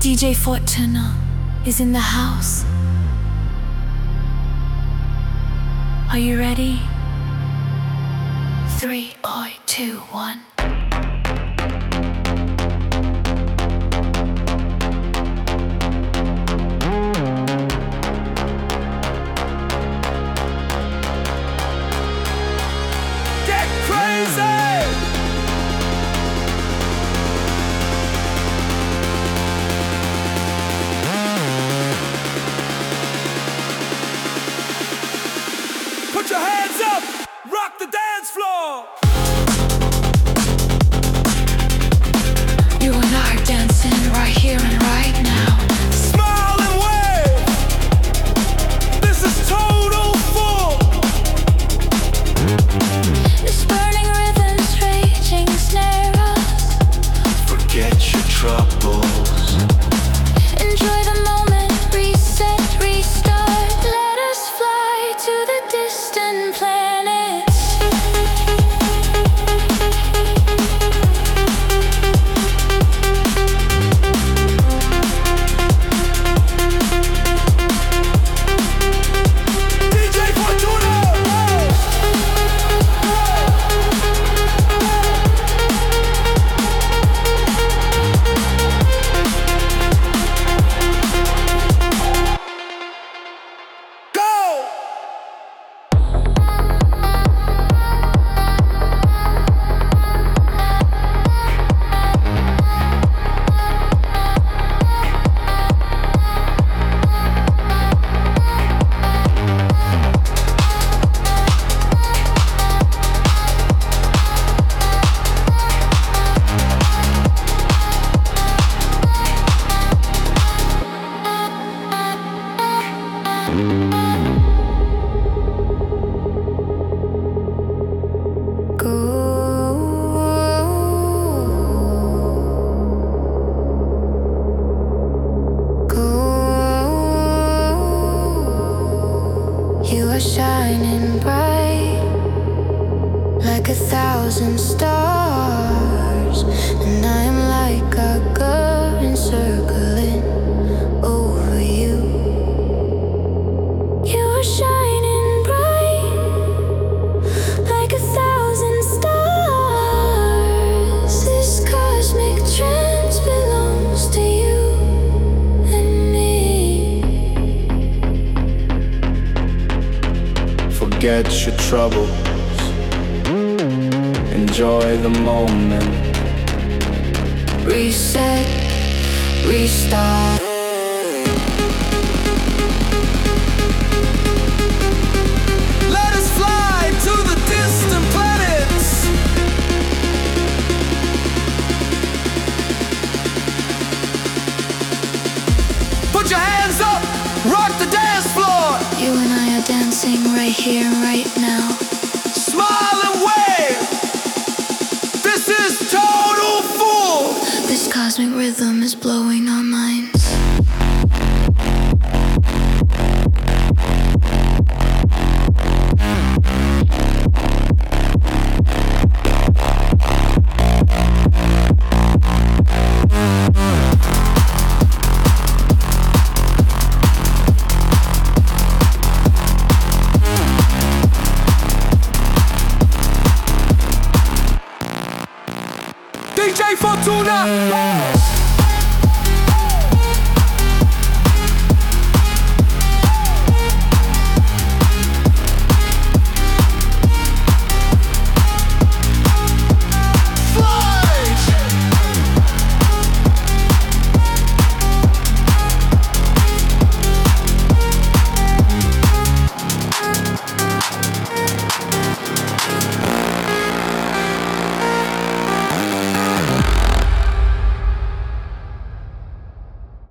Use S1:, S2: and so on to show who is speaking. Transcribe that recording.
S1: DJ Fortuna is in the house. Are you ready? 3, 2, 1.
S2: Get crazy! Put your hands up, rock the dance floor.
S1: You and I are dancing right here and right now.
S2: Smile and wave. This is total full.
S1: This burning rhythm's raging snare us.
S2: Forget your troubles.
S1: Enjoy the moment, reset, restart. Let us fly to the distant planets.
S2: DJ Fortuna! Go!
S1: You are shining bright like 1,000 stars, and I am like a current circling over you. You are shining bright like 1,000 stars. This cosmic trance belongs to you and me.
S2: Forget your troubles. Enjoy the moment.
S1: Reset, restart.
S2: Let us fly to the distant planets. Put your hands up, rock the dance floor.
S1: You and I are dancing right here and right now.
S2: Smile and wave. This is total full.
S1: This cosmic rhythm is blowing our minds.
S2: DJ Fortuna!